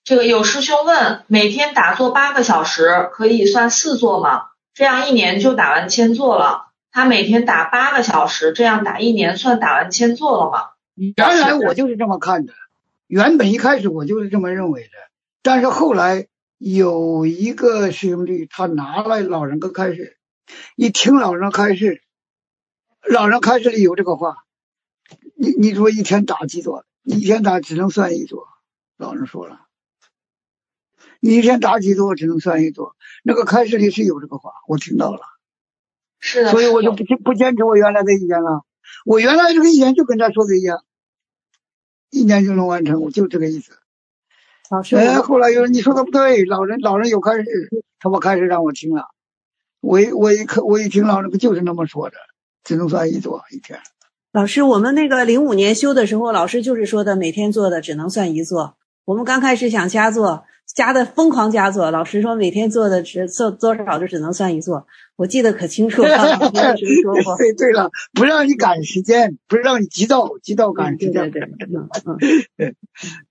这个有师兄问，每天打坐8个小时可以算4座吗？这样1年就打完1000座了。他每天打8个小时，这样打1年算打完1000座了吗？ 原来我就是这么看的，原本一开始我就是这么认为的，但是后来有一个师兄弟他拿了老人跟开示，一听老人开示，老人开示里有这个话，你说一天打几座？一天打只能算1座，老人说了，你一天打几座只能算1座，那个开示里是有这个话，我听到了。 是的， 所以我就不坚持我原来的意见了。我原来这个意见就跟他说的一样，1年就能完成，我就这个意思。 老师， 后来有人你说的不对，老人有开始，他把开始让我听了，我一听老人就是那么说的，只能算1座一天。 老师，我们那个05年修的时候，老师就是说的每天做的只能算1座。我们刚开始想加做，加的疯狂加做，老师说每天做的做多少就只能算1座，我记得可清楚了。老师说过。 对了，不让你赶时间，不让你急躁赶时间。 对。